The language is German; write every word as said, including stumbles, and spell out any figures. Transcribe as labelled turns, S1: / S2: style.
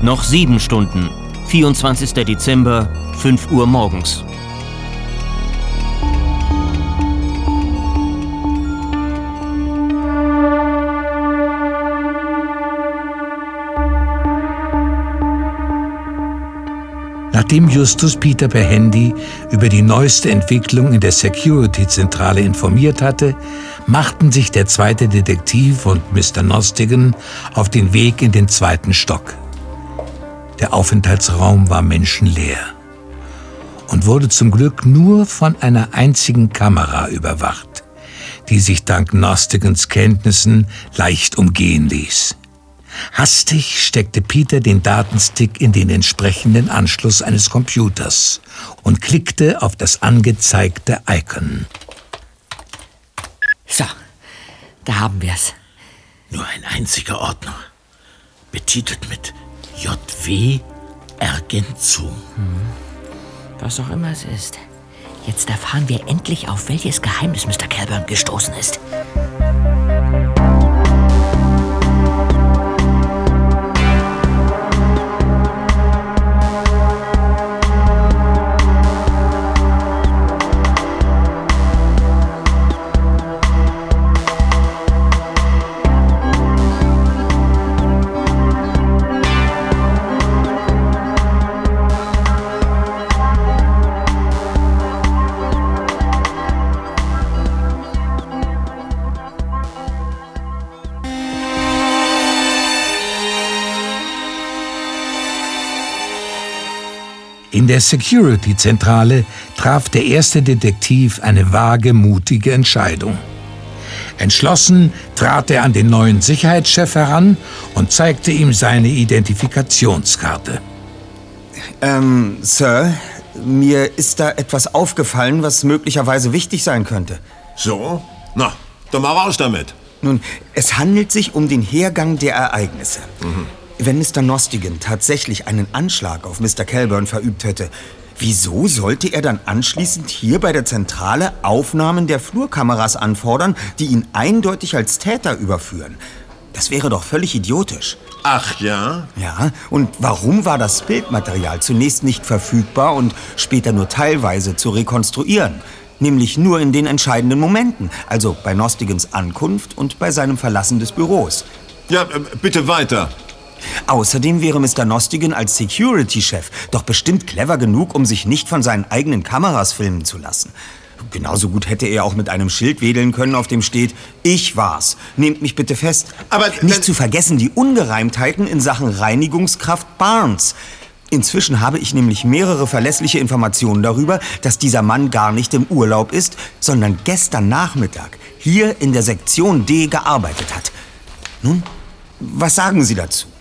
S1: Noch sieben Stunden. vierundzwanzigster Dezember, fünf Uhr morgens.
S2: Nachdem Justus Peter per Handy über die neueste Entwicklung in der Security-Zentrale informiert hatte, machten sich der zweite Detektiv und Mister Nostigan auf den Weg in den zweiten Stock. Der Aufenthaltsraum war menschenleer und wurde zum Glück nur von einer einzigen Kamera überwacht, die sich dank Nostigans Kenntnissen leicht umgehen ließ. Hastig steckte Peter den Datenstick in den entsprechenden Anschluss eines Computers und klickte auf das angezeigte Icon.
S3: So, da haben wir's.
S4: Nur ein einziger Ordner, betitelt mit J W Ergänzung.
S3: Hm. Was auch immer es ist. Jetzt erfahren wir endlich, auf welches Geheimnis Mister Kelburn gestoßen ist.
S2: In der Security-Zentrale traf der erste Detektiv eine wagemutige Entscheidung. Entschlossen trat er an den neuen Sicherheitschef heran und zeigte ihm seine Identifikationskarte.
S5: Ähm, Sir, mir ist da etwas aufgefallen, was möglicherweise wichtig sein könnte.
S4: So? Na, dann mal raus damit.
S5: Nun, es handelt sich um den Hergang der Ereignisse. Mhm. Wenn Mister Nostigan tatsächlich einen Anschlag auf Mister Kelburn verübt hätte, wieso sollte er dann anschließend hier bei der Zentrale Aufnahmen der Flurkameras anfordern, die ihn eindeutig als Täter überführen? Das wäre doch völlig idiotisch.
S4: Ach ja?
S5: Ja, und warum war das Bildmaterial zunächst nicht verfügbar und später nur teilweise zu rekonstruieren? Nämlich nur in den entscheidenden Momenten, also bei Nostigans Ankunft und bei seinem Verlassen des Büros.
S4: Ja, bitte weiter.
S5: Außerdem wäre Mister Nostigan als Security-Chef doch bestimmt clever genug, um sich nicht von seinen eigenen Kameras filmen zu lassen. Genauso gut hätte er auch mit einem Schild wedeln können, auf dem steht: Ich war's. Nehmt mich bitte fest.
S4: Aber
S5: nicht zu vergessen die Ungereimtheiten in Sachen Reinigungskraft Barnes. Inzwischen habe ich nämlich mehrere verlässliche Informationen darüber, dass dieser Mann gar nicht im Urlaub ist, sondern gestern Nachmittag hier in der Sektion D gearbeitet hat. Nun, was sagen Sie dazu?